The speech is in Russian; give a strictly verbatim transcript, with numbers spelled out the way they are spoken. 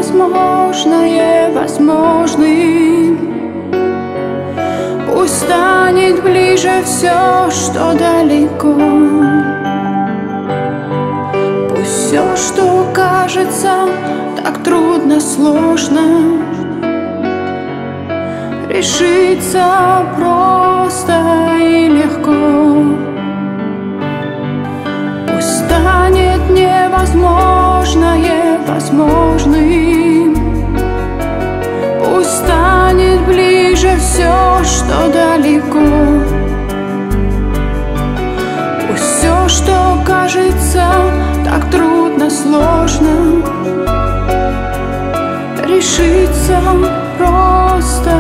невозможное возможным. Пусть станет ближе все, что далеко. Пусть все, что кажется так трудно, сложно, решится просто и легко. Пусть станет невозможное возможным. Пусть станет ближе все, что далеко. Пусть все, что кажется так трудно, сложно, решится просто